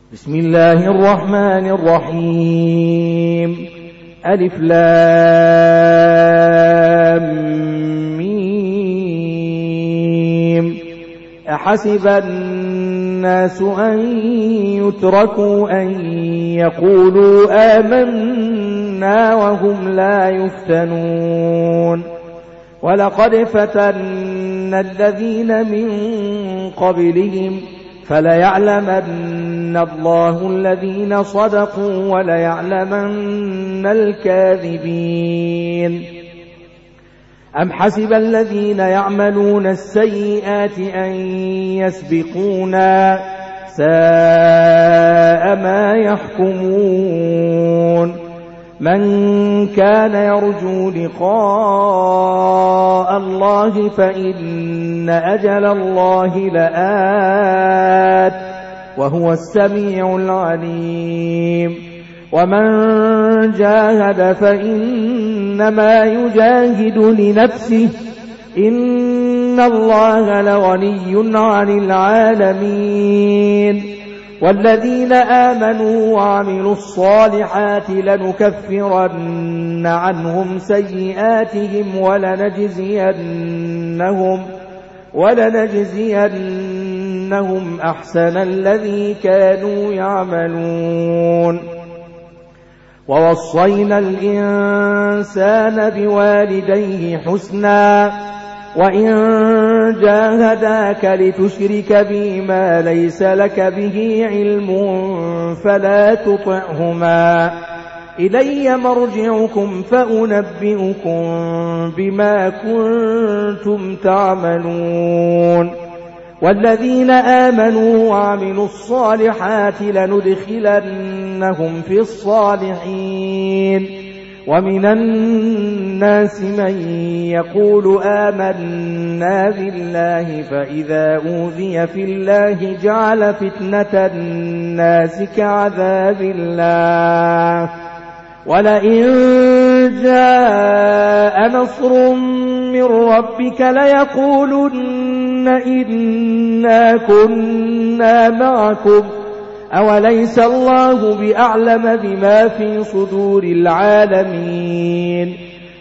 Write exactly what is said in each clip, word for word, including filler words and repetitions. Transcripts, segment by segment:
بسم الله الرحمن الرحيم. ألف لام ميم. أحسب الناس أن يتركوا أن يقولوا آمنا وهم لا يفتنون. ولقد فتنا الذين من قبلهم فليعلمن الله الذين صدقوا وليعلمن الكاذبين. أم حسب الذين يعملون السيئات أن يسبقونا ساء ما يحكمون. من كان يرجو لقاء الله فإن أجل الله لآت وهو السميع العليم. ومن جاهد فإنما يجاهد لنفسه إن الله لغني عن العالمين. والذين آمنوا وعملوا الصالحات لنكفرن عنهم سيئاتهم ولنجزينهم ولنجزينهم أحسن الذي كانوا يعملون. ووصينا الإنسان بوالديه حسنا وإن جاهداك لتشرك بي ما ليس لك به علم فلا تطعهما إلي مرجعكم فأنبئكم بما كنتم تعملون. والذين آمنوا وعملوا الصالحات لندخلنهم في الصالحين. ومن الناس من يقول آمنا بالله فإذا أوذي في الله جعل فتنة الناس كعذاب الله. ولئن جاء نصر من ربك ليقولن إنا كنا معكم أوليس الله بأعلم بما في صدور العالمين.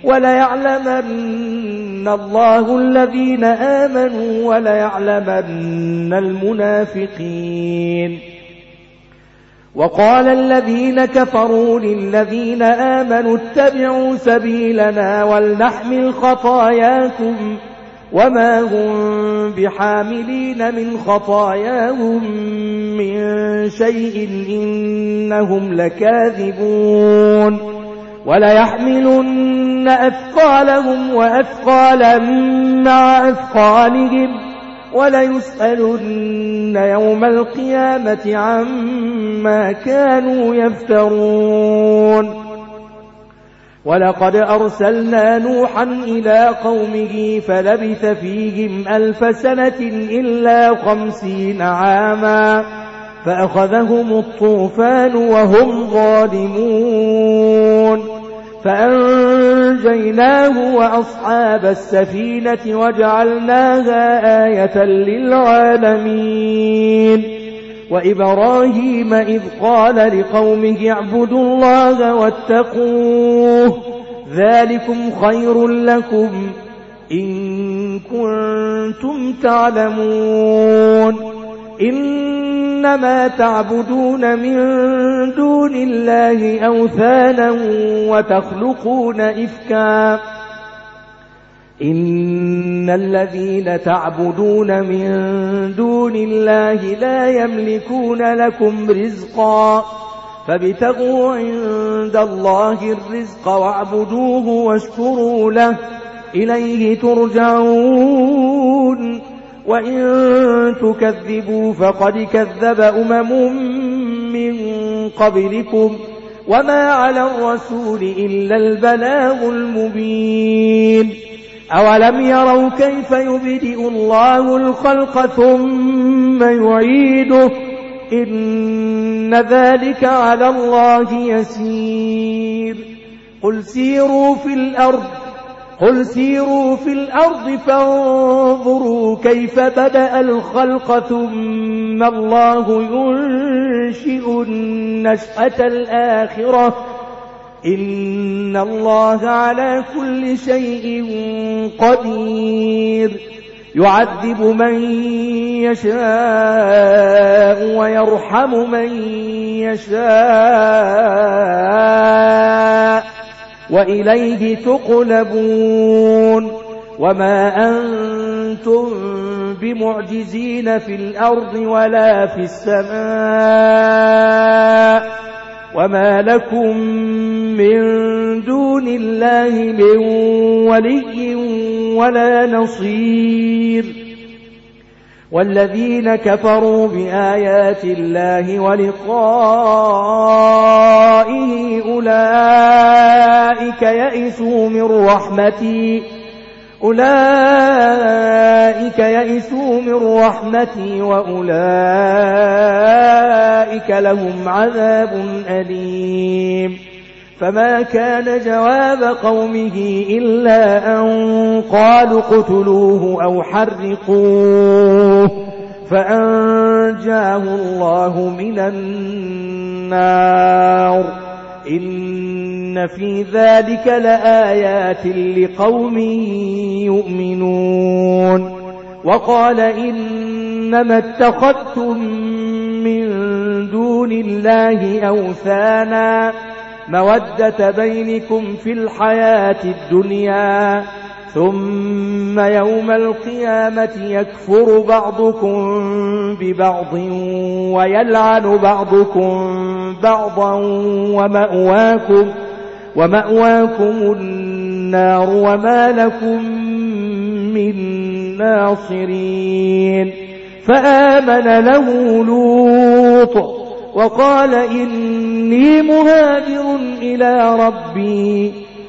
وليعلمن الله الذين آمنوا وليعلمن المنافقين. وقال الذين كفروا للذين آمنوا اتبعوا سبيلنا ولنحمل خطاياكم وما هم بحاملين من خطاياهم من شيء إنهم لكاذبون. وليحملن أثقالهم وأثقالا مع أثقالهم وليسألن يوم القيامة عما كانوا يفترون. ولقد أرسلنا نوحا إلى قومه فلبث فيهم ألف سنة إلا خمسين عاما فأخذهم الطوفان وهم ظالمون فأنجيناه وأصحاب السفينة وجعلناها آية للعالمين. وإبراهيم إذ قال لقومه اعبدوا الله واتقوه ذلكم خير لكم إن كنتم تعلمون. إنما تعبدون من دون الله أوثانا وتخلقون إفكا إن الذين تعبدون من دون الله لا يملكون لكم رزقا فابتغوا عند الله الرزق واعبدوه واشكروا له إليه ترجعون. وإن تكذبوا فقد كذب أمم من قبلكم وما على الرسول إلا البلاغ المبين. أولم يروا كيف يبدئ الله الخلق ثم يعيده إن ذلك على الله يسير. قل سيروا في الأرض قل سيروا في الأرض فانظروا كيف بدأ الخلق ثم الله ينشئ النشأة الآخرة إن الله على كل شيء قدير يعذب من يشاء ويرحم من يشاء وإليه تقلبون وما أنتم بمعجزين في الأرض ولا في السماء وما لكم من دون الله من ولي ولا نصير والذين كفروا بآيات الله ولقائه أولئك يئسوا من رحمتي أولئك يئسوا من رحمتي وأولئك لهم عذاب أليم فما كان جواب قومه إلا أن قالوا اقتلوه أو حرقوه فأنجاه الله من النار إن في ذلك لآيات لقوم يؤمنون وقال إنما اتخذتم من دون الله أوثانا مودة بينكم في الحياة الدنيا ثم يوم القيامة يكفر بعضكم ببعض ويلعن بعضكم بعضا ومأواكم, ومأواكم النار وما لكم من ناصرين فآمن له لوط وقال إني مهاجر إلى ربي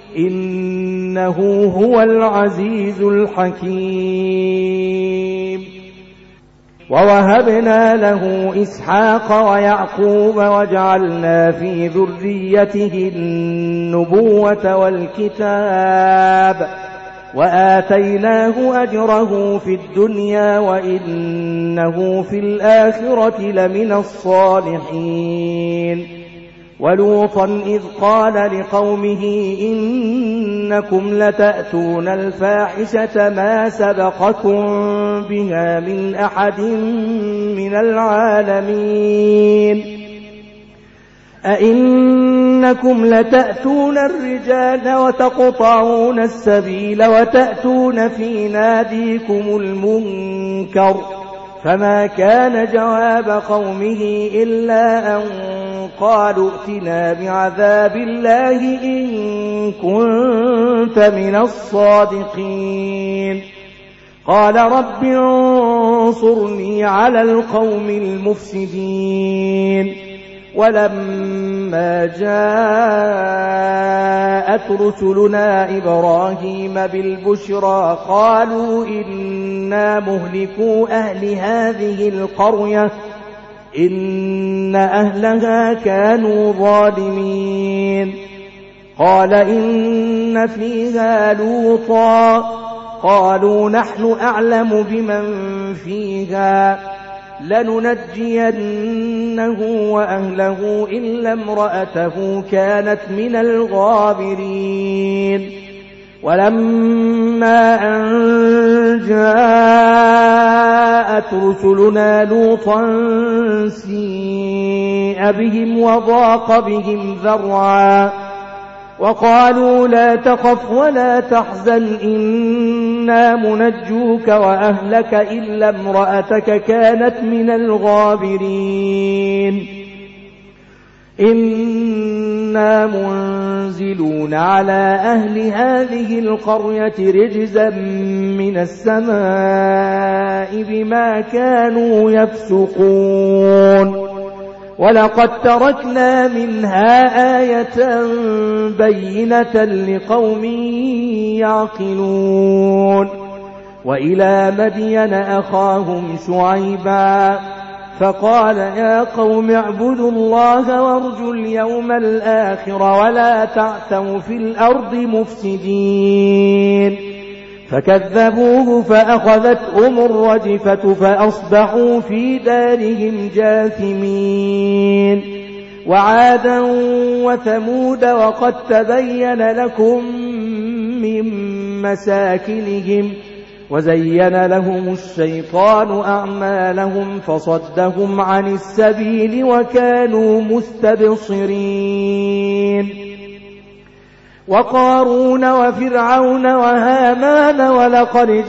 إنه هو العزيز الحكيم ووهبنا له إسحاق ويعقوب وجعلنا في ذريته النبوة والكتاب وآتيناه أجره في الدنيا وإنه في الآخرة لمن الصالحين ولوطا إذ قال لقومه إنكم لتأتون الفاحشة ما سبقكم بها من أحد من العالمين أئنكم لتأتون الرجال وتقطعون السبيل وتأتون في ناديكم المنكر فما كان جواب قومه إلا أن قالوا ائتنا بعذاب الله إن كنت من الصادقين قال رب انصرني على القوم المفسدين ولما جاءت رسلنا إبراهيم بالبشرى قالوا إنا مهلكو أهل هذه القرية إن أهلها كانوا ظالمين قال إن فيها لوطا قالوا نحن أعلم بمن فيها لننجينه وأهله إلا امرأته كانت من الغابرين ولما أن جاءت رسلنا لوطا سيء بهم وضاق بهم ذرعا وقالوا لا تخف ولا تحزن إنا منجوك وأهلك إلا امرأتك كانت من الغابرين إنا منزلون على أهل هذه القرية رجزا من السماء بما كانوا يفسقون ولقد تركنا منها آية بينة لقوم يعقلون وإلى مدين أخاهم شعيبا فقال يا قوم اعبدوا الله وارجوا اليوم الآخر ولا تعثوا في الأرض مفسدين فكذبوه فأخذتهم الرجفة فأصبحوا في دارهم جاثمين وعادا وثمود وقد تبين لكم من مساكنهم وزين لهم الشيطان أعمالهم فصدهم عن السبيل وكانوا مستبصرين وقارون وفرعون وهامان ولقد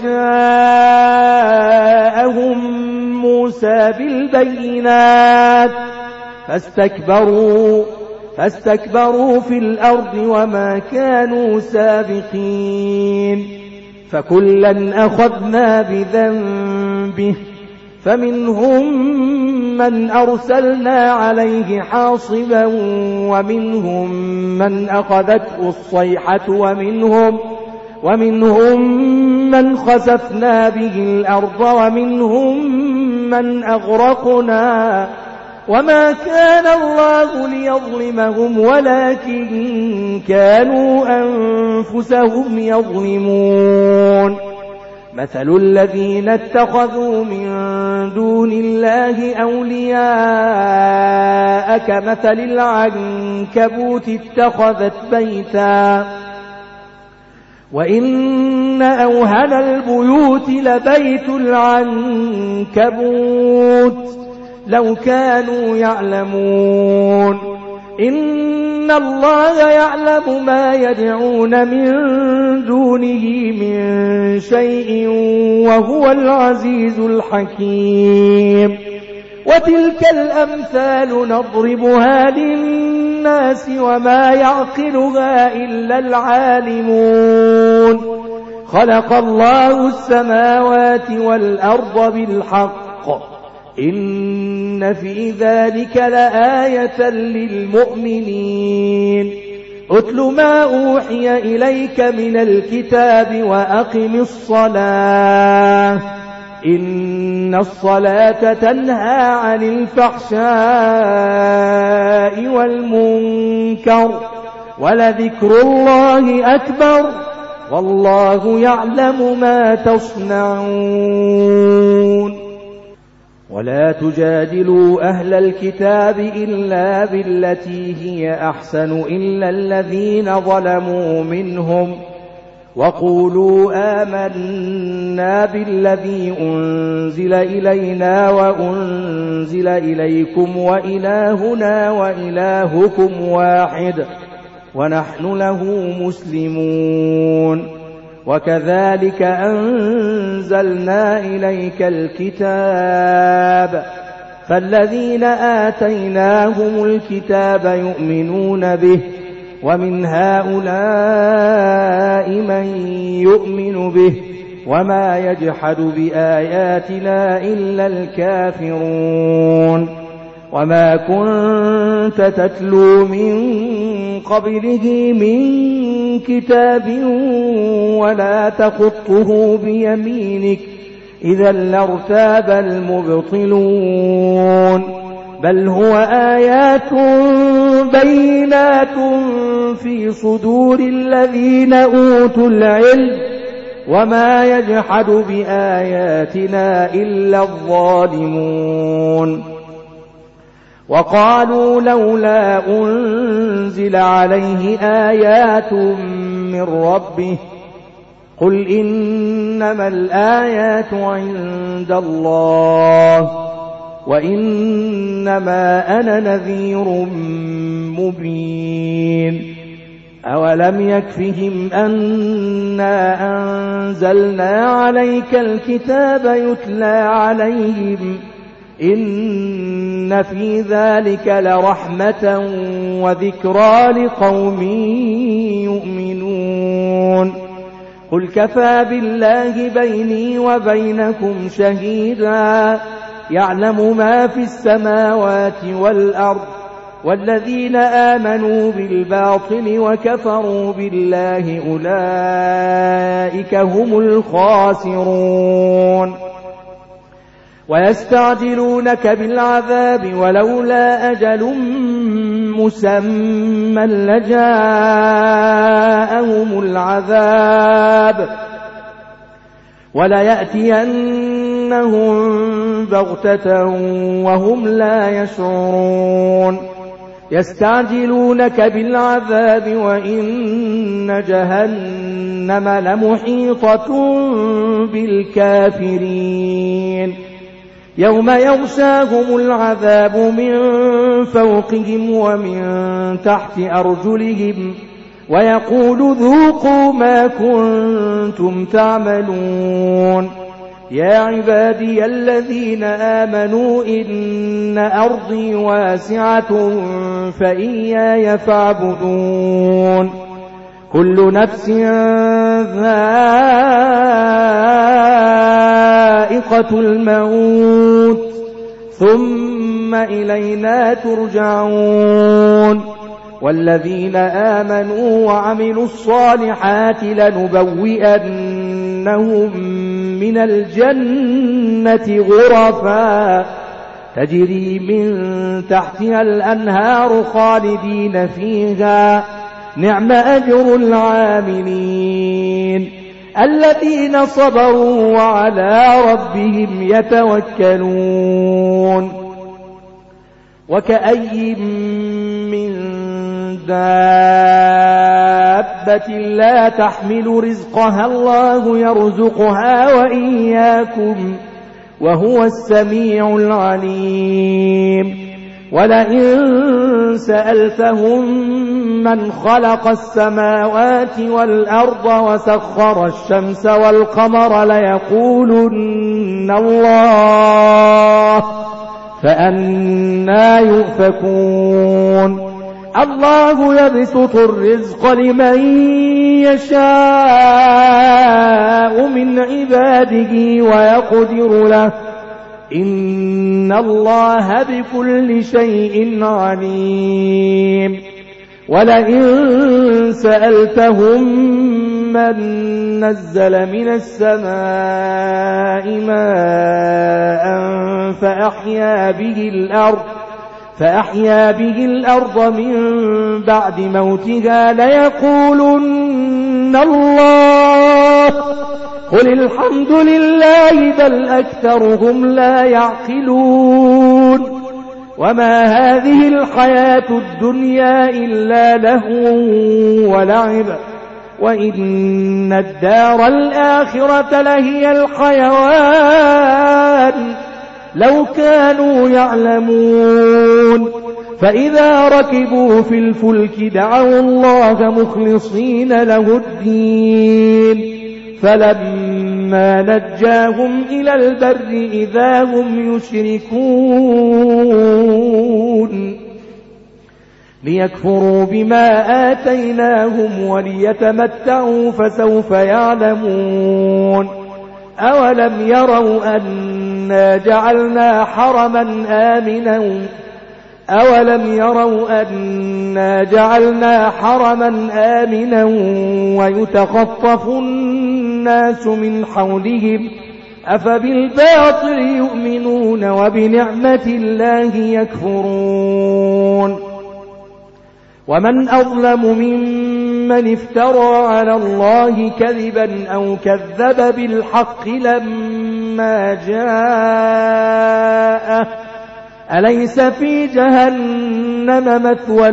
جاءهم موسى بالبينات فاستكبروا فاستكبروا في الأرض وما كانوا سابقين فكلا أخذنا بذنبه فمنهم من أرسلنا عليه حاصبا ومنهم من أخذته الصيحة ومنهم ومنهم من خسفنا به الأرض ومنهم من أغرقنا وما كان الله ليظلمهم ولكن كانوا أنفسهم يظلمون مثل الذين اتخذوا من دون الله أولياء كمثل العنكبوت اتخذت بيتا وإن أوهن البيوت لبيت العنكبوت لو كانوا يعلمون إن الله يعلم ما يدعون من دونه من شيء وهو العزيز الحكيم وتلك الأمثال نضربها للناس وما يعقلها إلا العالمون خلق الله السماوات والأرض بالحق إن في ذلك لآية للمؤمنين أتل ما أوحي إليك من الكتاب وأقم الصلاة إن الصلاة تنهى عن الفحشاء والمنكر ولذكر الله أكبر والله يعلم ما تصنعون ولا تجادلوا أهل الكتاب إلا بالتي هي أحسن إلا الذين ظلموا منهم وقولوا آمنا بالذي أنزل إلينا وأنزل إليكم وإلهنا وإلهكم واحد ونحن له مسلمون وكذلك أنزلنا إليك الكتاب فالذين آتيناهم الكتاب يؤمنون به ومن هؤلاء من يؤمن به وما يجحد بآياتنا إلا الكافرون وما كنت تتلو من قبله من كتاب ولا تخطه بيمينك إذا لارتاب المبطلون بل هو آيات بينات في صدور الذين أوتوا العلم وما يجحد بآياتنا إلا الظالمون وقالوا لولا أنزل عليه آيات من ربه قل إنما الآيات عند الله وإنما أنا نذير مبين أولم يكفهم أنا أنزلنا عليك الكتاب يتلى عليهم إن في ذلك لرحمة وذكرى لقوم يؤمنون قل كفى بالله بيني وبينكم شهيدا يعلم ما في السماوات والأرض والذين آمنوا بالباطل وكفروا بالله أولئك هم الخاسرون ويستعجلونك بالعذاب ولولا أجل مسمى لجاءهم العذاب وليأتينهم بغتة وهم لا يشعرون يستعجلونك بالعذاب وإن جهنم لمحيطة بالكافرين يوم يغشاهم العذاب من فوقهم ومن تحت أرجلهم ويقول ذوقوا ما كنتم تعملون يا عبادي الذين آمنوا إن أرضي واسعة فإياي فاعبدون كل نفس ذائقة الموت ثم إلينا ترجعون والذين آمنوا وعملوا الصالحات لنبوئنهم من الجنة غرفا تجري من تحتها الأنهار خالدين فيها نعم أجر العاملين الذين صبروا وعلى ربهم يتوكلون وكأي من دابة لا تحمل رزقها الله يرزقها وإياكم وهو السميع العليم ولئن سألتهم من خلق السماوات والأرض وسخر الشمس والقمر ليقولن الله فأنى يؤفكون الله يبسط الرزق لمن يشاء من عباده ويقدر له إن الله بكل شيء عليم ولئن سألتهم من نزل من السماء ماء فأحيا به الأرض فأحيا به الأرض من بعد موتها ليقولن الله قل الحمد لله بل أكثرهم لا يعقلون وما هذه الحياة الدنيا إلا لهو ولعب وإن الدار الآخرة لهي الحيوان لو كانوا يعلمون فإذا ركبوا في الفلك دعوا الله مخلصين له الدين فلما نجاهم إلى البر إذا هم يشركون ليكفروا بما آتيناهم وليتمتعوا فسوف يعلمون أولم يروا أنا جعلنا حرما آمنا أولم يروا أنا جعلنا حرما آمنا ويتخطف الناس من حولهم أفبالباطل يؤمنون وبنعمة الله يكفرون ومن أظلم ممن افترى على الله كذبا أو كذب بالحق لما جاءه أليس في جهنم مثوى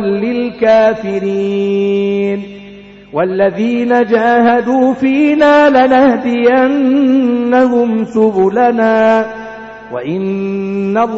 للكافرين والذين جاهدوا فينا لنهدينهم سبلنا وإن